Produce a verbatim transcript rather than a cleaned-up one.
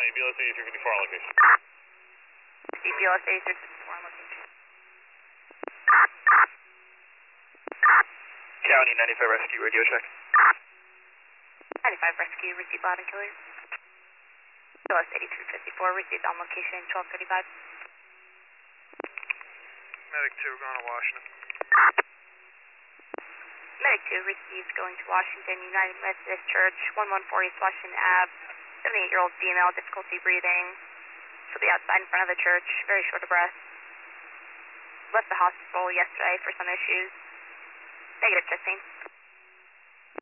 B L S eighty-three fifty-four on location. B L S eighty-three fifty-four on location. County ninety-five Rescue, radio check. ninety-five Rescue, received loud and clear. B L S eighty-three fifty-four, received on location twelve thirty-five. Medic two, going to Washington. Medic two received going to Washington United Methodist Church, one one four East Washington Avenue, seventy-eight-year-old female, difficulty breathing. She'll be outside in front of the church, very short of breath. Left the hospital yesterday for some issues. Negative, Justine.